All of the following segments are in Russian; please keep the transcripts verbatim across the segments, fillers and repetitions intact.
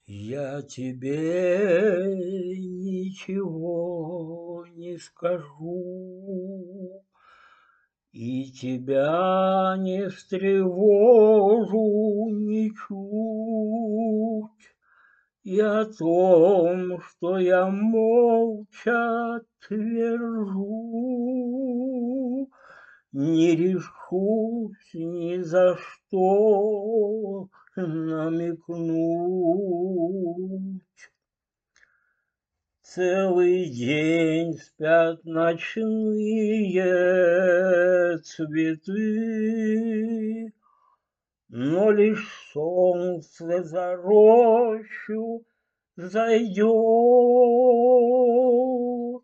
Я тебе ничего не скажу и тебя не встревожу ничуть. И о том, что я молча твержу, не решусь ни за что намекнуть. Целый день спят ночные цветы, но лишь солнце за рощу зайдет,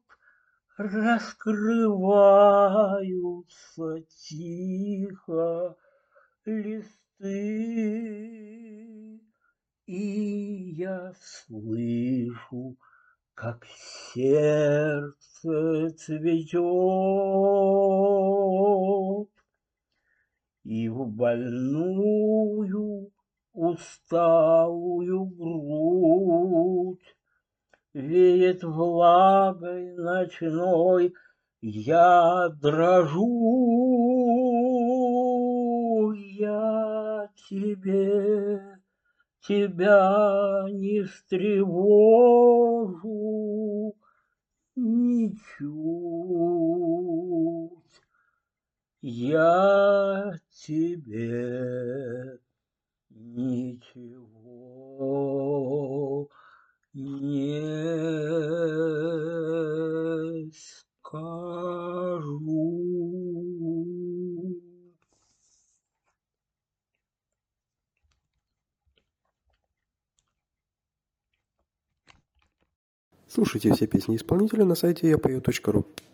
раскрываются тихо листы, и я слышу, как сердце цветет, и в больную усталую грудь веет влагой ночной, я дрожу, я тебе, тебя не встревожу ничуть. Я тебе ничего не скажу. Слушайте все песни исполнителя на сайте я пою точка ру.